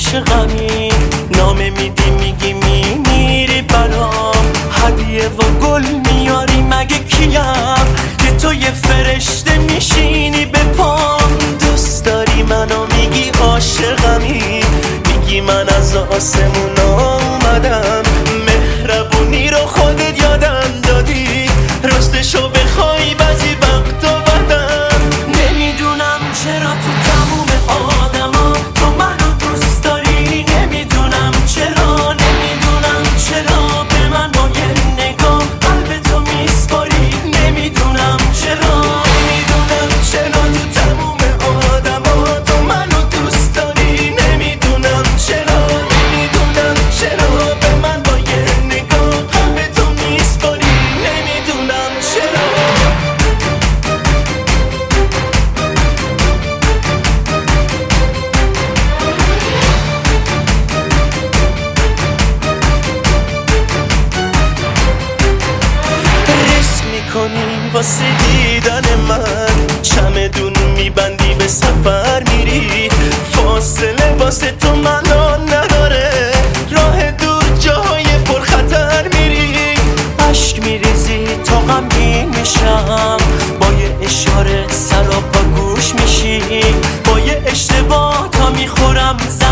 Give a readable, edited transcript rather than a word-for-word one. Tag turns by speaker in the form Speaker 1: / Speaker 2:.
Speaker 1: عاشقمی، نامه میدی میگی میمیری برام، هدیه و گل میاری مگه کیم که تو یه فرشته میشینی به پام. دوست داری منو میگی عاشقمی، میگی من از آسمون اومدم، مهربونی رو خودت یادم دادی، راستشو بخوای بعضی وقتا بدم. نمیدونم چرا تو تموم آدما تو منو دوست داری، نمیدونم چرا، نمیدونم چرا به من با یه نگاه قلبتو میسپاری، نمیدونم چرا، نمیدونم چرا تو تموم آدما تو منو دوست داری، نمیدونم چرا، نمیدونم چرا به من با یه نگاه قلبتو میسپاری، نمیدونم چرا. میکنی واسه دیدن من، چمدون میبندی به سفر میری، فاصله واسه تو معنا نداره، راه دور جاهای پرخطر میری، عشق میریزی تا غمگین میشم، با یه اشاره سر و پا گوش میشی، با یه اشتباه تا میخورم